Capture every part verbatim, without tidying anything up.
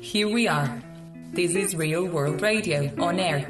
Here we are. This is Real World Radio on air.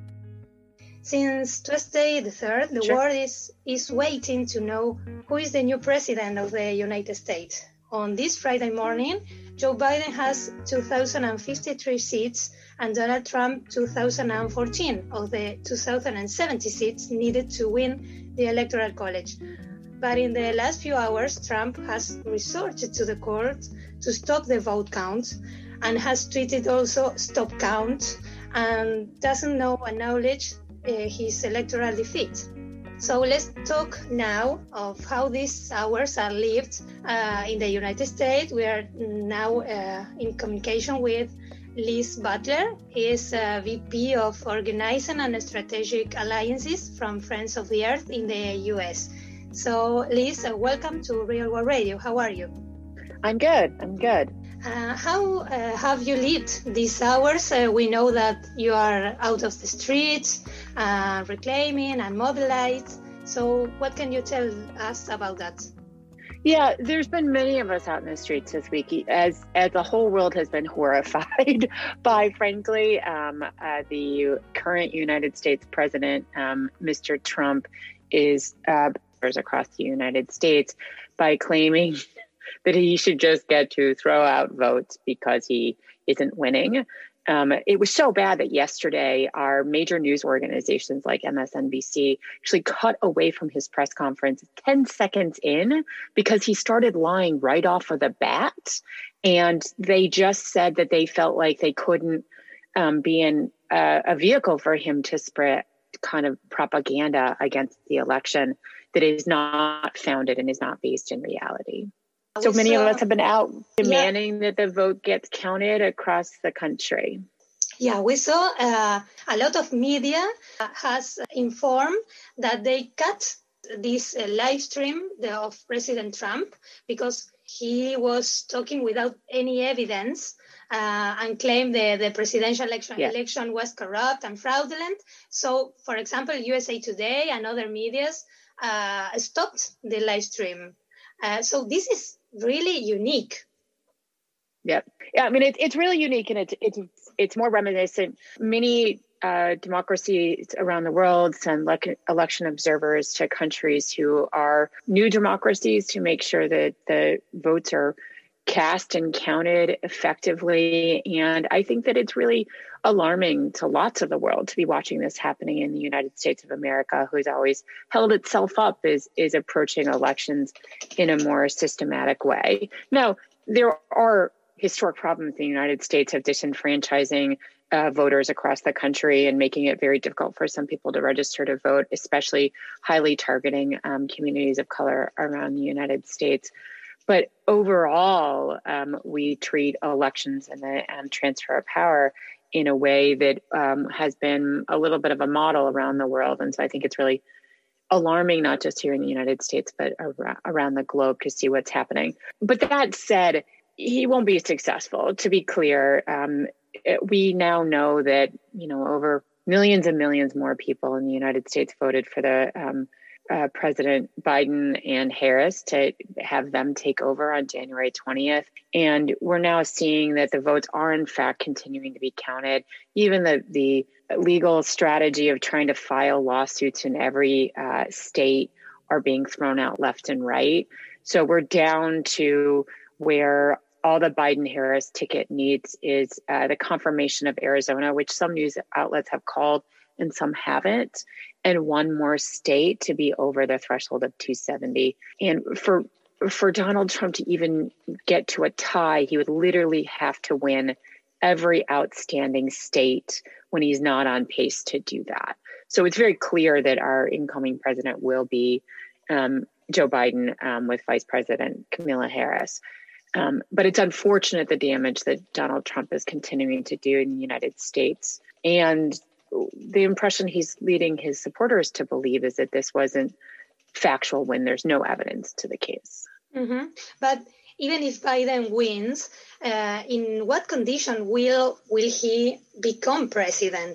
Since Tuesday the third, the Sure. world is, is waiting to know who is the new president of the United States. On this Friday morning, Joe Biden has two thousand fifty-three seats and Donald Trump two thousand fourteen of the two thousand seventy seats needed to win the Electoral College. But in the last few hours, Trump has resorted to the court to stop the vote count and has tweeted also stop count and doesn't know acknowledge uh, his electoral defeat. So let's talk now of how these hours are lived uh, in the United States. We are now uh, in communication with Liz Butler. He is uh, V P of Organizing and Strategic Alliances from Friends of the Earth in the U S. So Liz, uh, welcome to Real World Radio. How are you? I'm good. I'm good. Uh, how uh, have you lived these hours? Uh, we know that you are out of the streets, uh, reclaiming and mobilized. So what can you tell us about that? Yeah, there's been many of us out in the streets this week, as as the whole world has been horrified by, frankly, um, uh, the current United States president, um, Mister Trump, is uh, across the United States by claiming that he should just get to throw out votes because he isn't winning. Um, it was so bad that yesterday our major news organizations like M S N B C actually cut away from his press conference ten seconds in because he started lying right off of the bat. And they just said that they felt like they couldn't um, be in uh, a vehicle for him to spread kind of propaganda against the election that is not founded and is not based in reality. So We many saw- of us have been out demanding that the vote gets counted across the country. Yeah, we saw uh, a lot of media has informed that they cut this uh, live stream the, of President Trump because he was talking without any evidence uh, and claimed the, the presidential election, Yeah. election was corrupt and fraudulent. So, for example, U S A Today and other medias uh, stopped the live stream. Uh, so this is really unique. Yep. Yeah, I mean, it, it's really unique, and it's it's it's more reminiscent. Many uh, democracies around the world send le- election observers to countries who are new democracies to make sure that the votes are cast and counted effectively. And I think that it's really alarming to lots of the world to be watching this happening in the United States of America, who's always held itself up as is approaching elections in a more systematic way. Now, there are historic problems in the United States of disenfranchising uh, voters across the country and making it very difficult for some people to register to vote, especially highly targeting um, communities of color around the United States. But overall, um, we treat elections and the um, transfer of power in a way that um, has been a little bit of a model around the world. And so I think it's really alarming, not just here in the United States, but ar- around the globe to see what's happening. But that said, he won't be successful. To be clear, um, it, we now know that, you know, over millions and millions more people in the United States voted for the um, uh, President Biden and Harris to have them take over on January twentieth. And we're now seeing that the votes are, in fact, continuing to be counted. Even the, the legal strategy of trying to file lawsuits in every uh, state are being thrown out left and right. So we're down to where all the Biden-Harris ticket needs is uh, the confirmation of Arizona, which some news outlets have called and some haven't, and one more state to be over the threshold of two seventy. And for for Donald Trump to even get to a tie, he would literally have to win every outstanding state when he's not on pace to do that. So it's very clear that our incoming president will be um, Joe Biden um, with Vice President Kamala Harris. Um, but it's unfortunate the damage that Donald Trump is continuing to do in the United States. And the impression he's leading his supporters to believe is that this wasn't factual when there's no evidence to the case. Mm-hmm. But even if Biden wins, uh, in what condition will will he become president?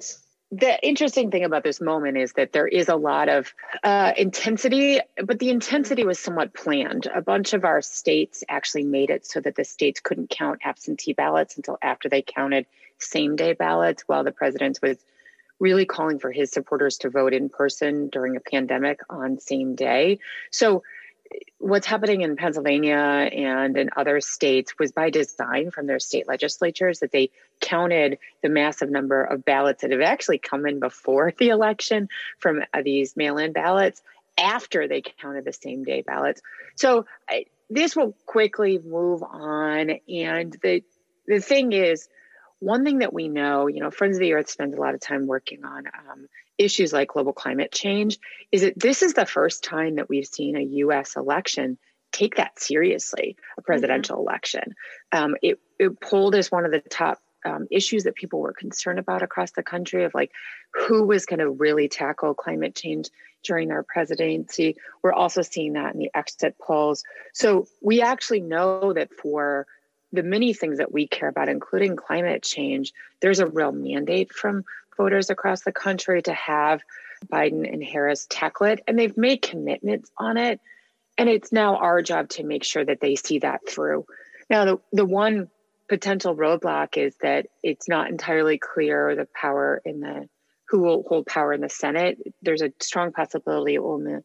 the interesting thing about this moment is that there is a lot of uh, intensity, but the intensity was somewhat planned. A bunch of our states actually made it so that the states couldn't count absentee ballots until after they counted same-day ballots, while the president was really calling for his supporters to vote in person during a pandemic on same day. So what's happening in Pennsylvania and in other states was by design from their state legislatures, that they counted the massive number of ballots that have actually come in before the election from these mail-in ballots after they counted the same day ballots. So I, this will quickly move on. And the the thing is, one thing that we know, you know, Friends of the Earth spends a lot of time working on um, issues like global climate change, is that this is the first time that we've seen a U S election take that seriously, a presidential mm-hmm. election. Um, it, it pulled as one of the top um, issues that people were concerned about across the country, of like, who was going to really tackle climate change during their presidency. We're also seeing that in the exit polls. So we actually know that for the many things that we care about, including climate change, there's a real mandate from voters across the country to have Biden and Harris tackle it. And they've made commitments on it. And it's now our job to make sure that they see that through. Now, the, the one potential roadblock is that it's not entirely clear the power in the, who will hold power in the Senate. There's a strong possibility it will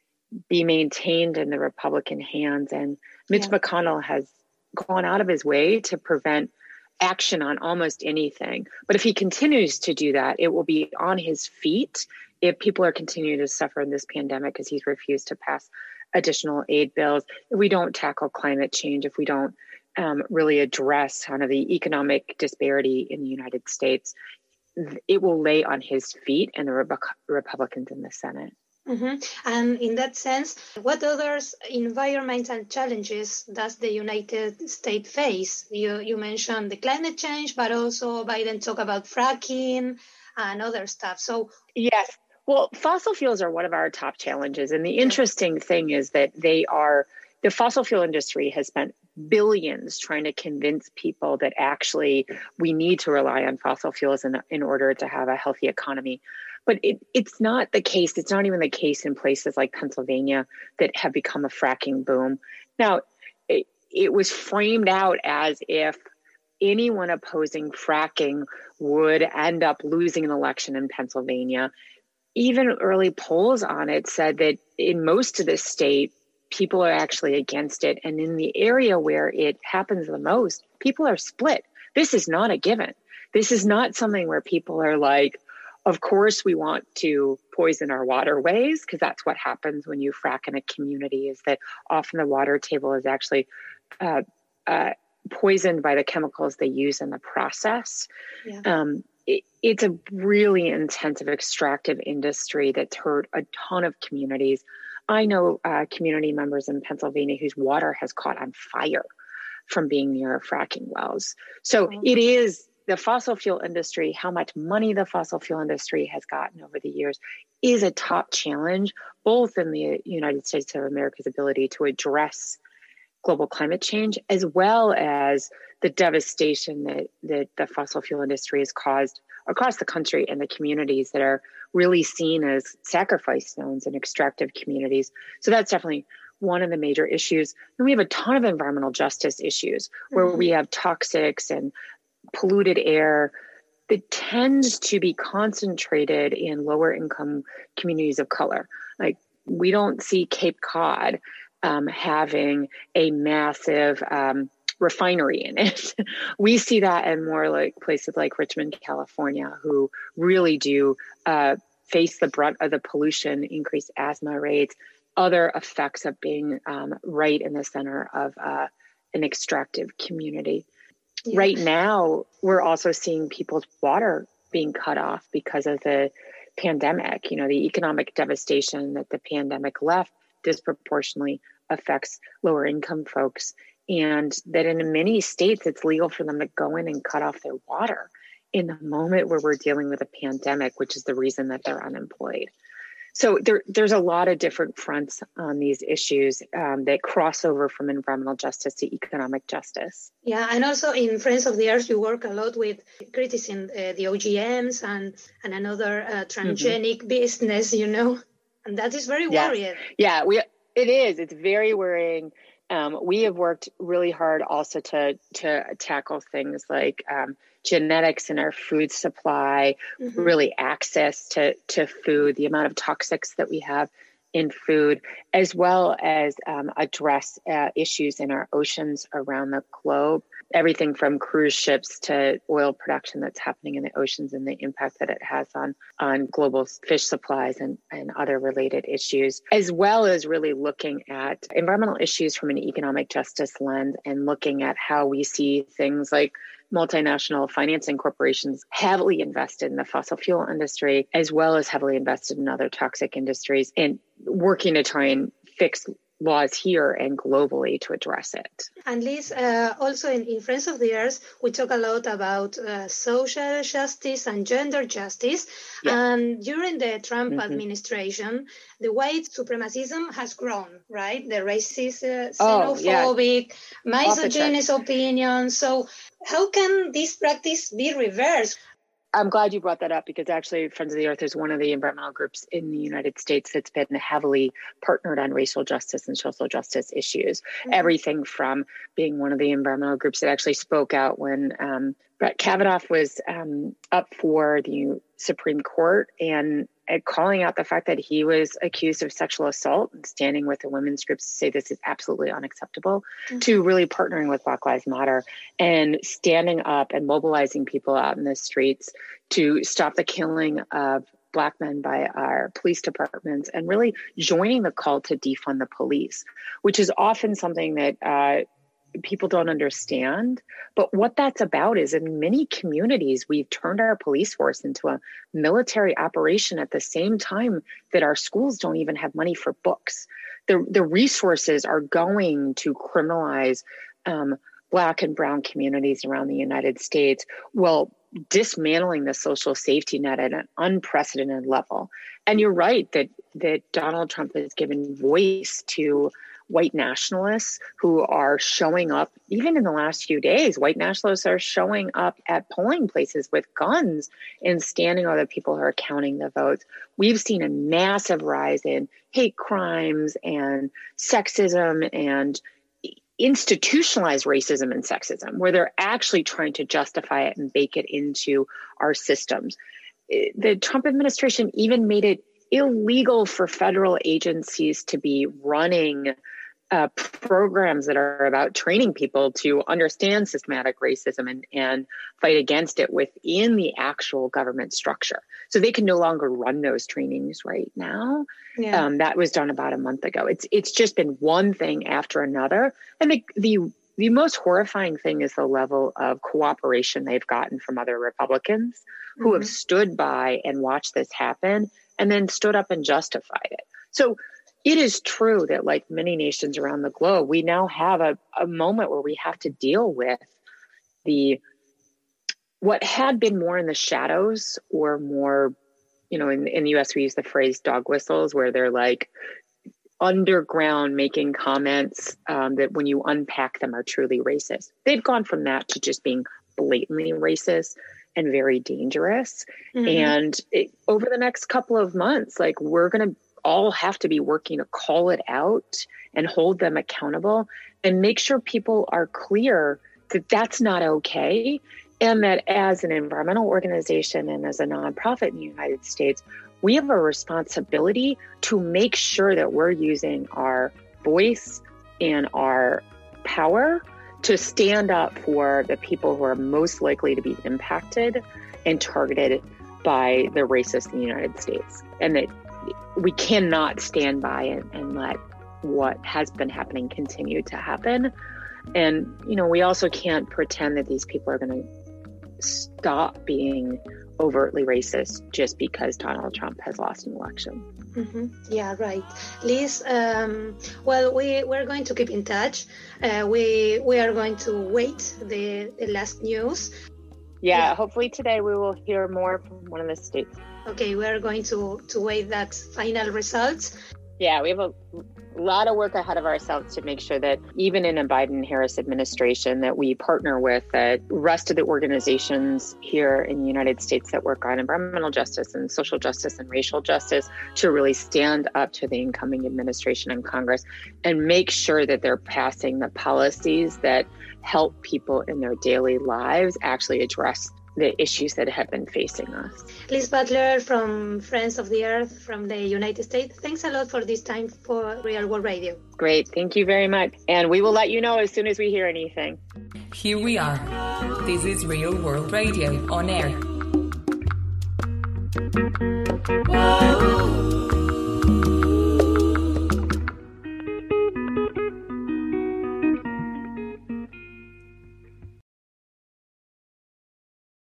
be maintained in the Republican hands. And Mitch yeah. McConnell has gone out of his way to prevent action on almost anything. But if he continues to do that, it will be on his feet if people are continuing to suffer in this pandemic, as he's refused to pass additional aid bills. If we don't tackle climate change, if we don't um, really address kind of the economic disparity in the United States, it will lay on his feet and the Re- Republicans in the Senate. Mm-hmm. And in that sense, what other environmental challenges does the United States face? You you mentioned the climate change, but also Biden talked about fracking and other stuff. So yes, well, fossil fuels are one of our top challenges. And the interesting yeah. thing is that they are, the fossil fuel industry has spent billions trying to convince people that actually we need to rely on fossil fuels in, in order to have a healthy economy. But it, it's not the case. It's not even the case in places like Pennsylvania that have become a fracking boom. Now, it, it was framed out as if anyone opposing fracking would end up losing an election in Pennsylvania. Even early polls on it said that in most of the state, people are actually against it. And in the area where it happens the most, people are split. This is not a given. This is not something where people are like, of course, we want to poison our waterways, because that's what happens when you frack in a community, is that often the water table is actually uh, uh, poisoned by the chemicals they use in the process. Yeah. Um, it, it's a really intensive extractive industry that's hurt a ton of communities. I know uh, community members in Pennsylvania whose water has caught on fire from being near fracking wells. So oh. it is the fossil fuel industry, how much money the fossil fuel industry has gotten over the years is a top challenge, both in the United States of America's ability to address global climate change, as well as the devastation that, that the fossil fuel industry has caused across the country and the communities that are really seen as sacrifice zones and extractive communities. So that's definitely one of the major issues. And we have a ton of environmental justice issues where mm-hmm. we have toxics and polluted air that tends to be concentrated in lower income communities of color. Like, we don't see Cape Cod um, having a massive um, refinery in it. We see that in more like places like Richmond, California, who really do uh, face the brunt of the pollution, increased asthma rates, other effects of being um, right in the center of uh, an extractive community. Yeah. Right now, we're also seeing people's water being cut off because of the pandemic. You know, the economic devastation that the pandemic left disproportionately affects lower income folks. And that in many states, it's legal for them to go in and cut off their water in the moment where we're dealing with a pandemic, which is the reason that they're unemployed. So there, there's a lot of different fronts on these issues um, that cross over from environmental justice to economic justice. Yeah, and also in Friends of the Earth, you work a lot with criticizing uh, the O G Ms and, and another uh, transgenic mm-hmm. business, you know, and that is very yes. worrying. Yeah, we it is. It's very worrying. Um, we have worked really hard also to to tackle things like um, genetics in our food supply, mm-hmm. really access to, to food, the amount of toxics that we have in food, as well as um, address uh, issues in our oceans around the globe. Everything from cruise ships to oil production that's happening in the oceans and the impact that it has on, on global fish supplies and, and other related issues, as well as really looking at environmental issues from an economic justice lens and looking at how we see things like multinational financing corporations heavily invested in the fossil fuel industry, as well as heavily invested in other toxic industries, and working to try and fix laws here and globally to address it. And Liz, uh, also in, in Friends of the Earth, we talk a lot about uh, social justice and gender justice. Yeah. And during the Trump mm-hmm. administration, the white supremacism has grown, right? The racist, uh, xenophobic, oh, yeah. misogynist opinions. So how can this practice be reversed? I'm glad you brought that up, because actually Friends of the Earth is one of the environmental groups in the United States that's been heavily partnered on racial justice and social justice issues. Mm-hmm. Everything from being one of the environmental groups that actually spoke out when um, Brett Kavanaugh was um, up for the Supreme Court and uh, calling out the fact that he was accused of sexual assault and standing with the women's groups to say this is absolutely unacceptable, mm-hmm. to really partnering with Black Lives Matter and standing up and mobilizing people out in the streets to stop the killing of Black men by our police departments, and really joining the call to defund the police, which is often something that uh, people don't understand. But what that's about is, in many communities, we've turned our police force into a military operation at the same time that our schools don't even have money for books. The, the resources are going to criminalize um, Black and brown communities around the United States, while dismantling the social safety net at an unprecedented level. And you're right that that Donald Trump has given voice to white nationalists who are showing up. Even in the last few days, white nationalists are showing up at polling places with guns and standing with the people who are counting the votes. We've seen a massive rise in hate crimes and sexism and institutionalized racism and sexism, where they're actually trying to justify it and bake it into our systems. The Trump administration even made it illegal for federal agencies to be running uh, programs that are about training people to understand systematic racism and, and fight against it within the actual government structure. So they can no longer run those trainings right now. Yeah. Um, that was done about a month ago. It's it's just been one thing after another. And the, the the most horrifying thing is the level of cooperation they've gotten from other Republicans mm-hmm. who have stood by and watched this happen and then stood up and justified it. So it is true that, like many nations around the globe, we now have a, a moment where we have to deal with the what had been more in the shadows, or more, you know, in, in the U S we use the phrase dog whistles, where they're like underground making comments um, that when you unpack them are truly racist. They've gone from that to just being blatantly racist and very dangerous. Mm-hmm. And it, over the next couple of months, like, we're going to all have to be working to call it out and hold them accountable and make sure people are clear that that's not okay. And that as an environmental organization and as a nonprofit in the United States, we have a responsibility to make sure that we're using our voice and our power to stand up for the people who are most likely to be impacted and targeted by the racists in the United States. And that we cannot stand by and, and let what has been happening continue to happen. And, you know, we also can't pretend that these people are going to stop being overtly racist just because Donald Trump has lost an election. Mm-hmm. Yeah, right. Liz, um, well, we, we're going to keep in touch. Uh, we we are going to wait the, the last news. yeah, Yeah. hopefully today we will hear more from one of the states. Okay, we're going to, to wait that final results. Yeah, we have a lot of work ahead of ourselves to make sure that even in a Biden-Harris administration that we partner with the rest of the organizations here in the United States that work on environmental justice and social justice and racial justice to really stand up to the incoming administration and Congress and make sure that they're passing the policies that help people in their daily lives actually address the issues that have been facing us. Liz Butler from Friends of the Earth from the United States, thanks a lot for this time for Real World Radio. Great. Thank you very much. And we will let you know as soon as we hear anything. Here we are. This is Real World Radio on air. Whoa.